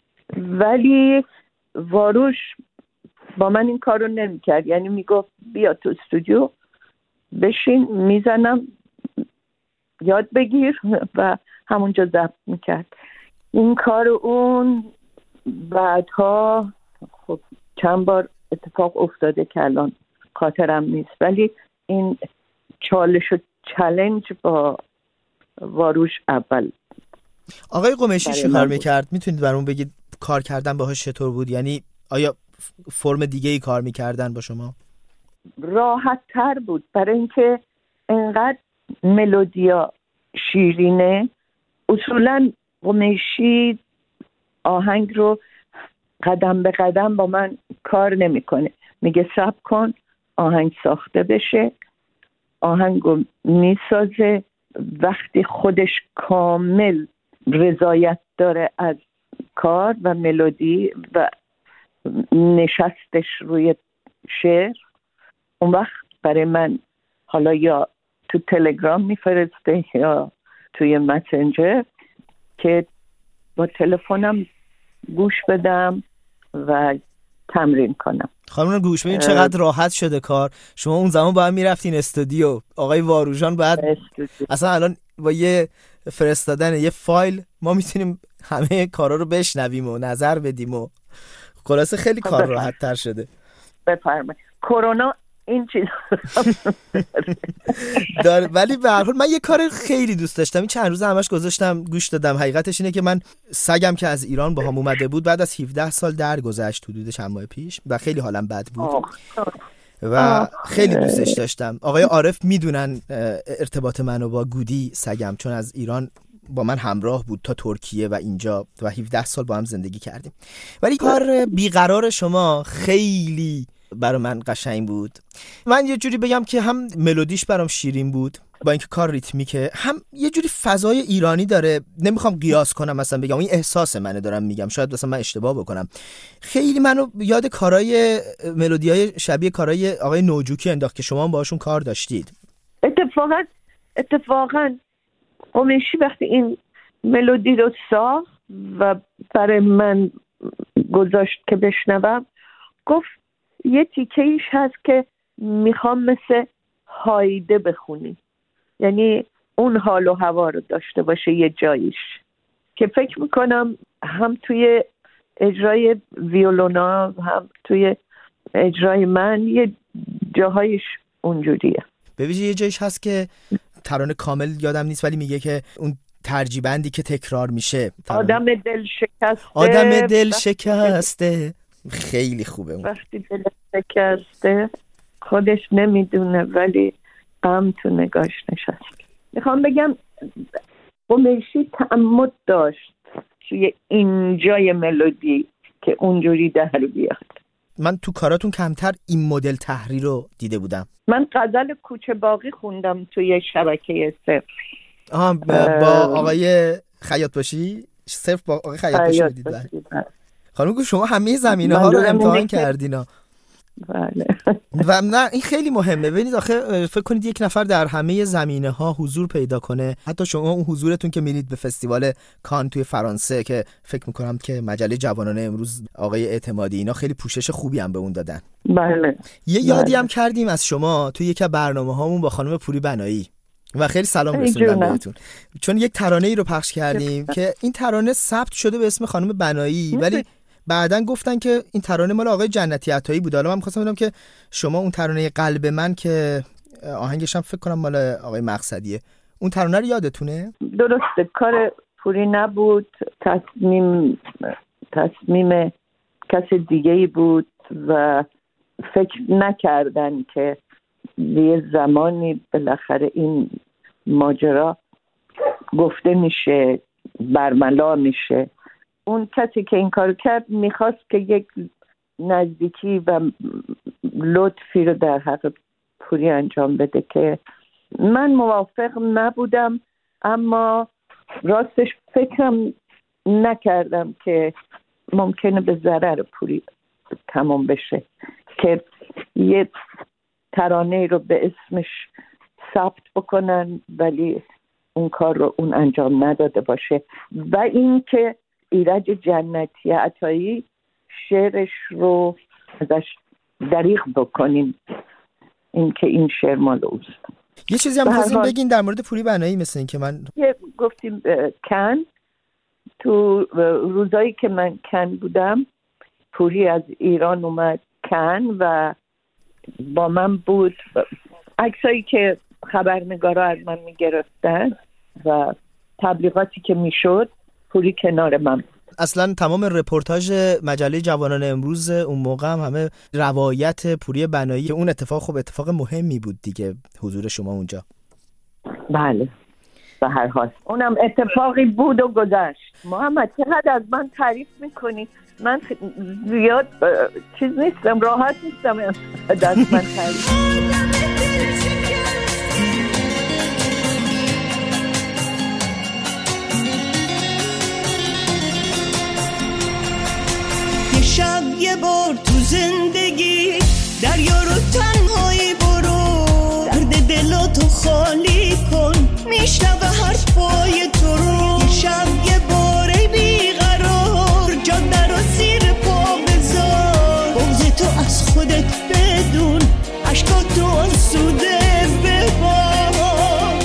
ولی واروش با من این کار رو نمی کرد، یعنی میگفت بیا تو استودیو بشین، میزنم، یاد بگیر و همونجا ضبط میکرد. این کار اون بعدها خب چند بار اتفاق افتاده که الان خاطرم نیست، ولی این چالش و چالش با واروش اول. آقای قمیشی چی کار میکرد؟ میتونید برامون بگید کار کردن باهاش چطور بود؟ یعنی آیا فرم دیگه ای کار میکردن با شما؟ راحت تر بود، برای اینکه انقدر ملودیا شیرینه. اصولا قمیشی آهنگ رو قدم به قدم با من کار نمیکنه، میگه صبر کن آهنگ ساخته بشه، آهنگو میسازه، وقتی خودش کامل رضایت داره از کار و ملودی و نشستش روی شعر، اون وقت برای من حالا یا تو تلگرام میفرسته یا توی مسنجر که با تلفنم گوش بدم و تمرین کنم. خانم گوش بدین چقدر راحت شده کار. شما اون زمان باید میرفتین استودیو، آقای واروژان بعد اصلا الان با یه فرستادن یه فایل ما میتونیم همه کارا رو بشنویم و نظر بدیم و خلاصه خیلی کار راحت تر شده. بفرمایید. کرونا این چیز داره، ولی به هر حال من یه کار خیلی دوست داشتم، این چند روز همش گذاشتم گوش دادم. حقیقتش اینه که من سگم که از ایران با هم اومده بود بعد از 17 سال درگذشت حدود چند ماه پیش و خیلی حالم بد بود و خیلی دوستش داشتم. آقای عارف میدونن ارتباط منو با گودی سگم، چون از ایران با من همراه بود تا ترکیه و اینجا و 17 سال با هم زندگی کردیم. ولی کار بیقرار شما خیلی برای من قشنگ بود. من یه جوری بگم که هم ملودیش برام شیرین بود با اینکه کار ریتمیکه، هم یه جوری فضای ایرانی داره. نمیخوام قیاس کنم، مثلا بگم این احساس منه دارم میگم، شاید مثلا من اشتباه بکنم. خیلی منو یاد کارهای ملودیای شبیه کارهای آقای نوجوکی انداخت که شما هم باهاشون کار داشتید. اتفاقا قمیشی وقتی این ملودی رو ساخت و برای من گذاشت که بشنوم، گفت یه تیکه‌ایش هست که میخوام مثل هایده بخونی، یعنی اون حال و هوا رو داشته باشه یه جاییش، که فکر میکنم هم توی اجرای ویولونا هم توی اجرای من یه جاهایش اونجوریه. ببینید یه جایش هست که ترانه کامل یادم نیست ولی میگه که اون ترجیبندی که تکرار میشه، آدم دل شکسته خیلی خوبه. وقتی دل شکسته خودش نمیدونه ولی غم تو نگاش نشست. میخوام بگم قمیشی تعمد داشت توی اینجای ملودی که اونجوری در بیاد. من تو کاراتون کمتر این مدل تحریر رو دیده بودم. من غزل کوچه باقی خوندم توی شبکه صفر. با آقای خیاط باشی؟ صفر با آقای خیاط باشی دیدید؟ خانم شما همه زمینه ها رو امتحان کردین. بله. و نه این خیلی مهمه. ببینید آخه فکر کنید یک نفر در همه زمینه‌ها حضور پیدا کنه، حتی شما اون حضورتون که میرید به فستیوال کان توی فرانسه که فکر میکنم که مجله جوانان امروز آقای اعتمادی اینا خیلی پوشش خوبی هم به اون دادن. بله. یه یادی هم کردیم از شما توی یک برنامه‌هامون با خانم پوری بنایی و خیلی سلام رسوندم بهتون، چون یک ترانه ای رو پخش کردیم که این ترانه ثبت شده به اسم خانم بنایی ولی بعدن گفتن که این ترانه مال آقای جنتی عطایی بود. حالا من می‌خواستم بدونم که شما اون ترانه قلب من که آهنگش هم فکر کنم مال آقای مقصدیه، اون ترانه رو یادتونه؟ درسته، کار پوری نبود، تصمیم کس دیگه‌ای بود و فکر نکردن که یه زمانی بالاخره این ماجرا گفته میشه، برملا میشه. اون کسی که این کار کرد میخواست که یک نزدیکی و لطفی رو در حق پوری انجام بده که من موافق نبودم، اما راستش فکرم نکردم که ممکنه به ضرر پوری تمام بشه که یه ترانه رو به اسمش ثبت بکنن ولی اون کار رو اون انجام نداده باشه. و این که ایرج جنتی عطایی شعرش رو ازش دریغ بکنیم، این که این شعر مال اوست. یه چیزی هم خواستیم بگین در مورد پوری بنایی، مثل این که من گفتیم کن، تو روزایی که من کن بودم پوری از ایران اومد کن و با من بود، عکسایی که خبرنگارا از من میگرفتن و تبلیغاتی که میشد پوری کنار من بود. اصلا تمام رپورتاج مجله جوانان امروز اون موقع هم همه روایت پوری بنایی، اون اتفاق خب اتفاق مهمی بود دیگه حضور شما اونجا. بله به هر حال اونم اتفاقی بود و گذشت. محمد چقدر از من تعریف میکنی، من زیاد چیز نیستم، راحت نیستم از من تعریف. شب یه بار تو زندگی دریا رو تنهایی برو، درد دلاتو خالی کن، میشنوه حرفای تو رو. یه شب یه بار ای بیقرار جاده رو زیر پا بذار، بغض تو از خودت بدون، عشقاتو آسوده ببار.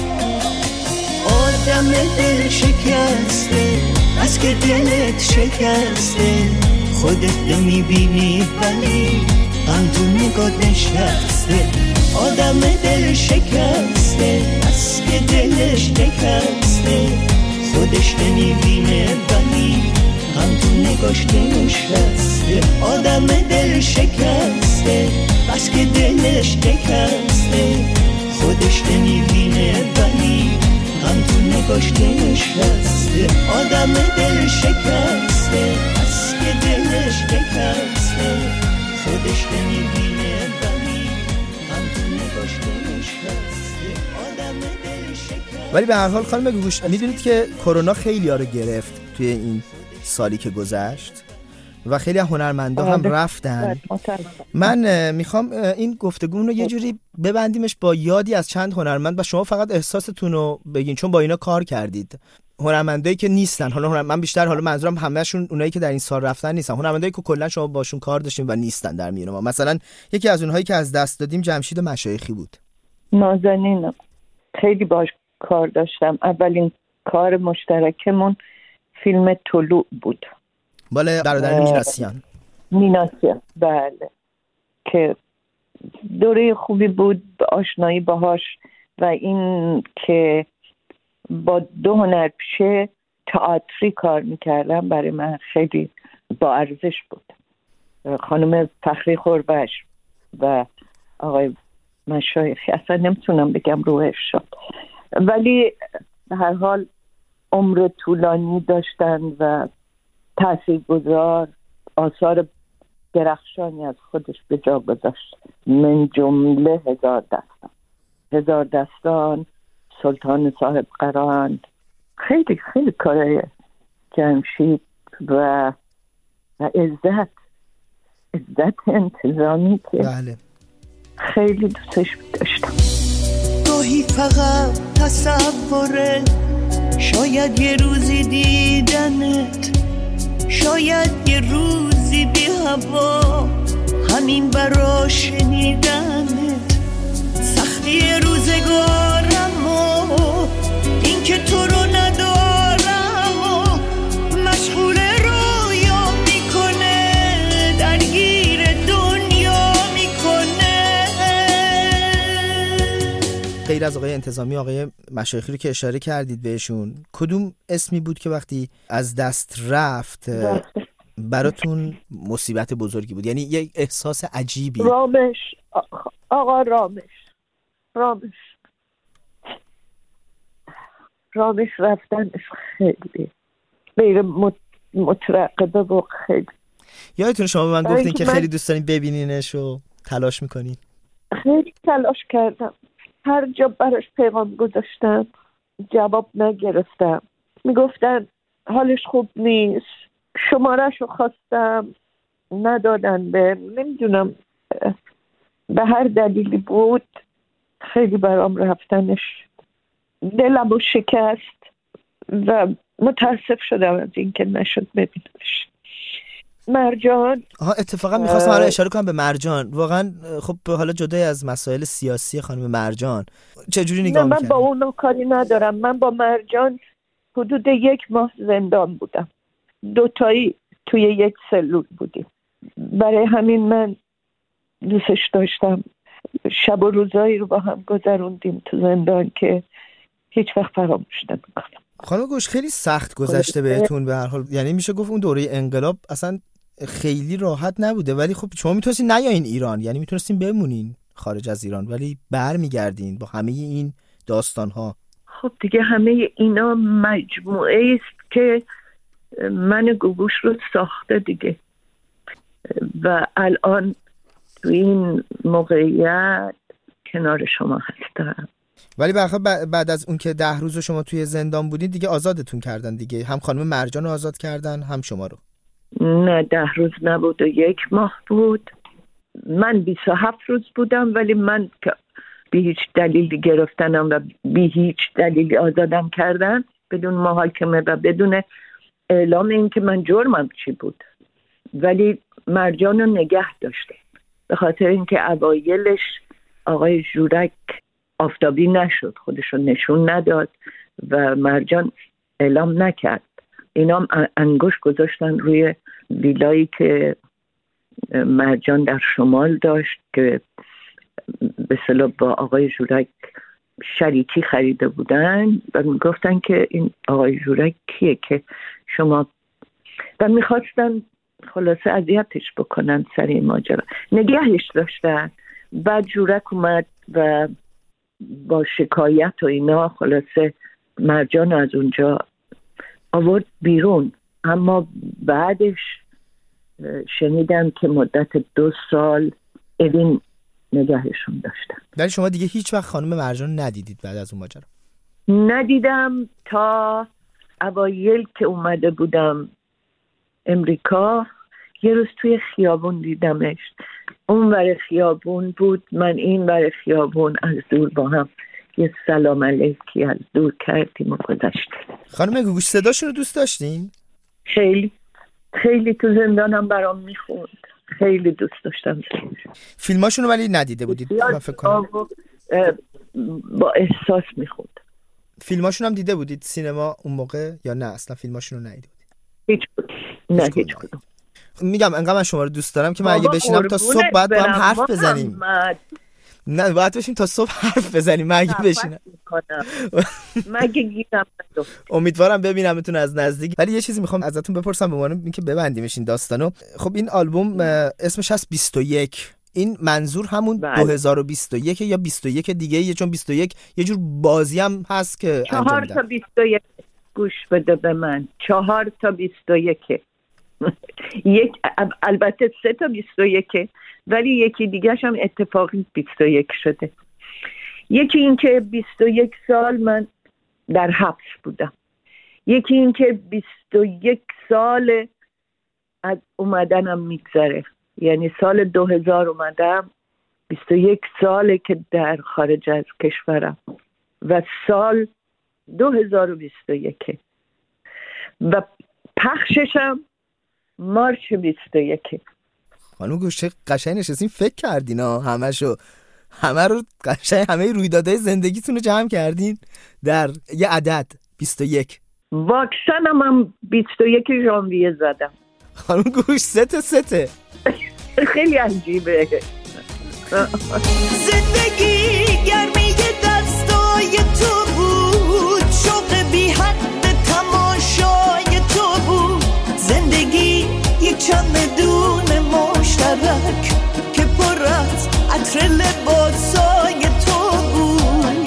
آدم دل شکسته از که دلت شکسته، خودت نمیبینی ولی غم تو نگات نشسته. آدم دل شکسته از که دلش شکسته، خودش نمیبینه ولی غم تو نگاش نشسته. آدم دل شکسته از که دلش شکسته، خودش نمیبینه ولی غم تو نگاش نشسته. آدم دل شکسته دلش شکسته، خودش نمیبینه ولی هم تو نگاش نشسته. آدم دل شکسته. ولی به هر حال خانم گوگوش، میدونید که کرونا خیلی ها رو گرفت توی این سالی که گذشت و خیلی هنرمندا هم رفتن. من میخوام این گفتگو رو یه جوری ببندیمش با یادی از چند هنرمند و شما فقط احساستون رو بگین، چون با اینا کار کردید. هنرمندایی که نیستن، حالا من بیشتر حالا منظورم همه‌شون اونایی که در این سال رفتن نیستن، هنرمندایی که کلا شما باشون کار داشتین و نیستن در میون ما. مثلا یکی از اونهایی که از دست دادیم جمشید مشایخی بود. نازنین خیلی باش کار داشتم. اولین کار مشترکمون فیلم طلوع بود، بالا برادر میناسیان. بله، که دوره خوبی بود، آشنایی باهاش و این که با دو هنرپیشه تئاتری کار میکردم برای من خیلی با ارزش بود. خانم فخری خوربش و آقای مشایخی، اصلا نمیتونم بگم روحش شد، ولی به هر حال عمر طولانی داشتن و تاثیرگذار، آثار درخشانی از خودش به جا گذاشت، من جمله هزار دستان، سلطان صاحب قران. خیلی خیلی کارای جمشید و عزت عزت انتظامی که بله خیلی دوستش داشتم. گاهی فقط تصوره، شاید یه روزی دیدنت، شاید یه روزی بی هوا، همین برا شنیدنت. سختی روزگارم و این که تو رو ندارم و مشغول رویا میکنه، درگیر دنیا میکنه. غیر از آقای انتظامی، آقای مشایخی رو که اشاره کردید بهشون، کدوم اسمی بود که وقتی از دست رفت براتون مصیبت بزرگی بود؟ یعنی یک احساس عجیبی. رامش، آقا رامش رفتنش خیلی غیر مترقبه و خیلی. یادتونه شما به من گفتین که خیلی دوست دارین ببینینش و تلاش میکنین؟ خیلی تلاش کردم، هر جا براش پیغام گذاشتم جواب نگرفتم، میگفتن حالش خوب نیست، شماره‌شو خواستم ندادن، به نمیدونم به هر دلیلی بود. خیلی برام رفتنش دلمو شکست و متاسف شدم از اینکه نشد ببینمش. مرجان، اتفاقا میخواستم حالا اشاره کنم به مرجان. واقعا خب حالا جدای از مسائل سیاسی خانم مرجان چجوری نگاه میکنی؟ من با اونو کاری ندارم. من با مرجان حدود 1 ماه زندان بودم، 2 تایی توی یک سلول بودیم. برای همین من دوستش داشتم. شب و روزایی رو با هم گذروندیم تو زندان که هیچ وقت فراموش نمی‌کنم. خانم گوش، خیلی سخت گذشته بهتون به هر حال. یعنی میشه گفت اون دوره انقلاب اصلا خیلی راحت نبوده، ولی خب شما میتونستین نیاین ایران، یعنی میتونستین بمونین خارج از ایران، ولی برمیگردین با همه این داستان‌ها. خب دیگه همه اینا مجموعه است که من گوگوش رو ساخته دیگه و الان تو این موقعیت کنار شما هستم. ولی بعد از اون که 10 روز شما توی زندان بودین دیگه آزادتون کردن دیگه، هم خانم مرجان رو آزاد کردن هم شما رو. نه 10 روز نبود و 1 ماه بود. من 27 روز بودم، ولی من که بی هیچ دلیلی گرفتنم و بی هیچ دلیلی آزادم کردن بدون محاکمه و بدون اعلام این که من جرمم چی بود. ولی مرجان رو نگه داشته به خاطر اینکه اوایلش آقای ژورک آفتابی نشد، خودشو نشون نداد و مرجان اعلام نکرد. اینا انگشت گذاشتن روی ویلایی که مرجان در شمال داشت که به اصطلاح با آقای ژورک شریکی خریده بودن و میگفتن که این آقای ژورک کیه که شما، و میخواستن خلاصه اذیتش بکنن سر این ماجرا. نگهش داشتن. بعد ژورک اومد و با شکایت و اینا خلاصه مرجان از اونجا آورد بیرون. اما بعدش شنیدم که مدت 2 سال اوین نگهشون داشتن. ولی شما دیگه هیچ وقت خانم مرجان ندیدید بعد از اون ماجرا؟ ندیدم تا اوایل که اومده بودم امریکا. یه روز توی خیابون دیدمش، اون ور خیابون بود، من این ور خیابون، از دور با هم یه سلام علیکی از دور کردیم و گذشتیم. خانم گوگوش صداشون رو دوست داشتین؟ خیلی خیلی تو زندانم برام میخوند، خیلی دوست داشتم. فیلماشون رو ولی ندیده بودید؟ من فکر کنم با احساس میخوند. فیلماشون هم دیده بودید سینما اون موقع یا نه اصلا فیلماشون رو ندیده بودید؟ هیچ کدوم. میگم انقدر من شما رو دوست دارم که من اگه بشینم تا صبح باید با هم حرف بزنیم. نه باید بشیم تا صبح حرف بزنیم. من اگه بشینم مگه گیرم امیدوارم ببینمتون از نزدیک. ولی یه چیزی میخوام ازتون بپرسم به عنوان اینکه ببندیمش این داستانو. خب این آلبوم اسمش هست 21. این منظور همون 2021 یا 21 دیگه یه؟ چون 21 یه جور بازی هم هست که 4 تا 21. گوش بده به من. 4 تا 21. البته 3 تا 21، ولی یکی دیگه‌ش هم اتفاقی 21 شده. یکی این که 21 سال من در حبس بودم، یکی این که 21 سال از اومدنم میگذره، یعنی سال 2000 اومدم، 21 ساله که در خارج از کشورم و سال 2021 و پخششم مارچ 21. خانم گوشه قشنگ نشستین فکر کردین همه رو قشنگ همه رویدادهای زندگیتون رو جمع کردین در یه عدد 21. واکسنم هم 21 ژانویه زدم. خانم گوش سته خیلی عجیبه. زندگی گرمی دستای تو بود، شوق بی حد تماشای تو بود. زندگی یک چمدون مشترک که پر از عطر لباسای تو بود.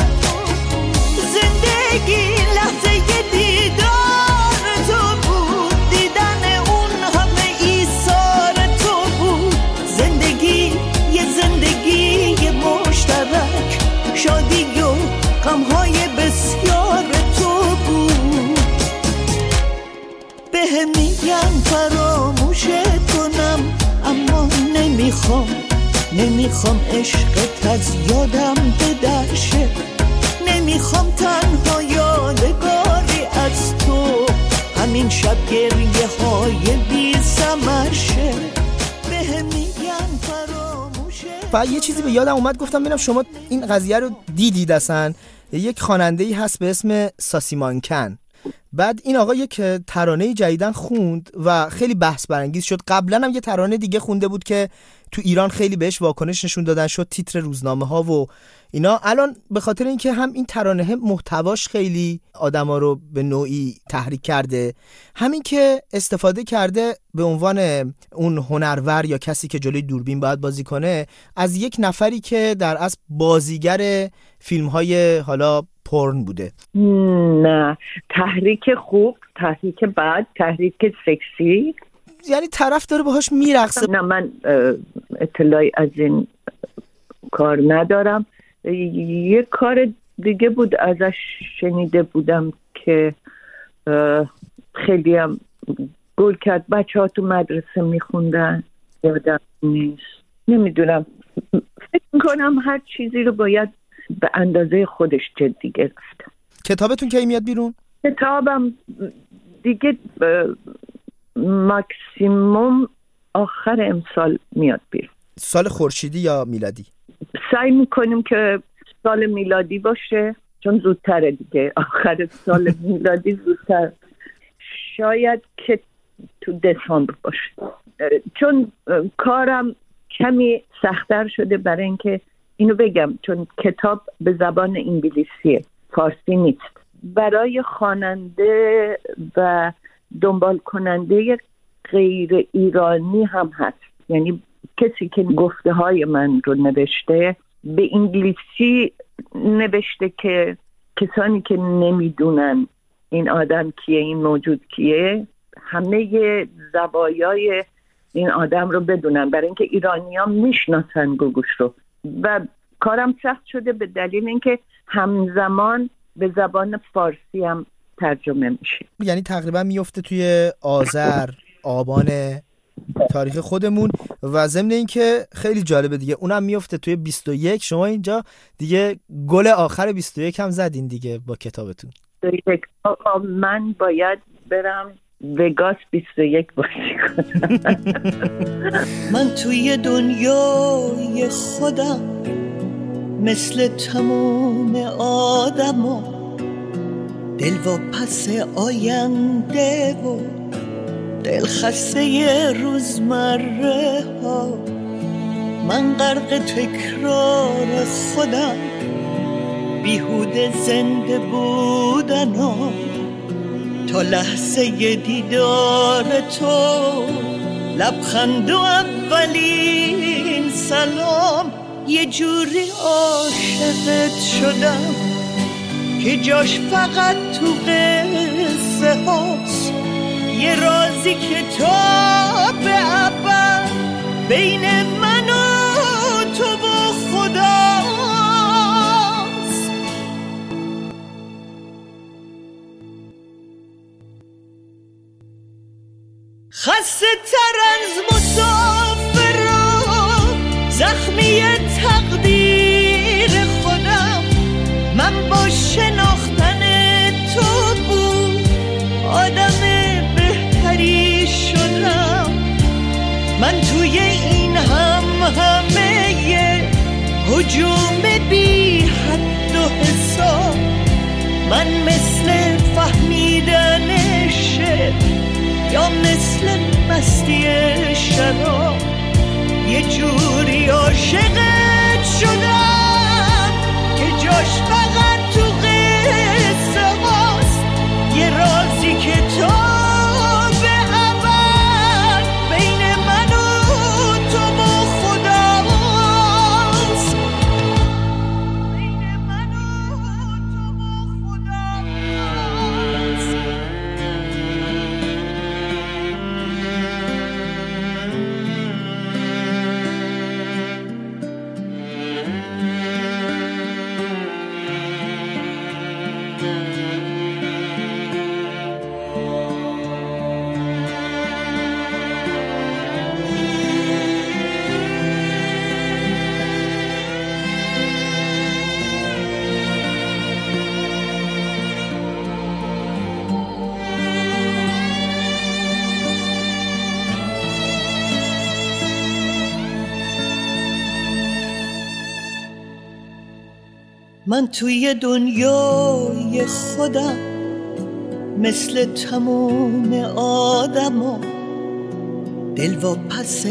زندگی لحظه دیدار تو بود، دیدن اون همه ایثار تو بود. زندگی یه زندگی مشترک، شادی و غم‌های بسیار تو بود. بهم میگن فراموشت کنم، اما نمیخوام عشقت از یادم بدرشه. نمیخوام تنها یادگاری از تو همین شب گریه های بی ثمر شه. بهم میگن فراموشت. فقط یه چیزی به یادم اومد گفتم ببینم شما این قضیه رو دیدید اصلا. یک خواننده‌ای هست به اسم ساسی مانکن، بعد این آقا یک ترانه جدیدن خوند و خیلی بحث برانگیز شد. قبلا هم یه ترانه دیگه خونده بود که تو ایران خیلی بهش واکنش نشون دادن، شد تیتر روزنامه ها و اینا. الان به خاطر اینکه هم این ترانه محتواش خیلی آدما رو به نوعی تحریک کرده، همین که استفاده کرده به عنوان اون هنرور یا کسی که جلوی دوربین باید بازی کنه از یک نفری که در اصل بازیگر فیلم‌های حالا پورن بوده. نه، تحریک خوب، تحریک بد، تحریک سکسی، یعنی طرف داره باهاش میرقصه. نه من اطلاعی از این کار ندارم. یه کار دیگه بود ازش شنیده بودم که خیلی هم گل کرد. بچه ها تو مدرسه میخوندن، یادم نیست، نمیدونم. فکر میکنم هر چیزی رو باید به اندازه خودش جدی گرفت. کتابتون کی میاد بیرون؟ کتابم دیگه ماکسیموم آخر امسال میاد بیرون. سال خورشیدی یا میلادی؟ سعی میکنیم که سال میلادی باشه، چون زودتره دیگه، آخر سال میلادی زودتر. شاید که تو دسامبر باشه، چون کارم کمی سخت‌تر شده برای اینکه اینو بگم، چون کتاب به زبان انگلیسیه، فارسی نیست. برای خواننده و دنبال کننده غیر ایرانی هم هست، یعنی کسی که گفته های من رو نوشته به انگلیسی نوشته که کسانی که نمیدونن این آدم کیه، این موجود کیه، همه زوایای این آدم رو بدونن، برای اینکه ایرانی ها میشناسن گوگوش رو. و کارم سخت شده به دلیل اینکه همزمان به زبان فارسی هم ترجمه میشه. یعنی تقریبا میفته توی آذر، آبان تاریخ خودمون. و ضمن این که خیلی جالبه دیگه اونم میفته توی 21. شما اینجا دیگه گل آخر 21 هم زدین دیگه با کتابتون. من باید برم وگاس 21 بازی کنم. من توی دنیای خودم مثل تموم آدما، دل و پس آینده و دل خسته روزمره ها. من غرق تکرار خودم، بیهوده زنده بودن ها، تا لحظه دیدار تو، لبخند و اولین سلام. یه جوری عاشقت شدم که جاش فقط تو قصه هاست، یه رازی که تا به ابد بین من و تو و خداست. خسته تر از مسافر من توی این همه هجوم بی حد و حساب، من مثل فهمیدن شعر یا مثل مستی شراب یه جوری عاشقت شدم که جاش فقط تو قصه هاست، یه رازی که تا به ابد بین من و تو و خداست، بین من و تو و خداست. من توی دنیای خودم مثل تموم آدما، دل و پس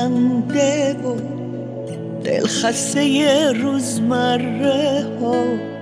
آینده و دل خسته روزمره ها.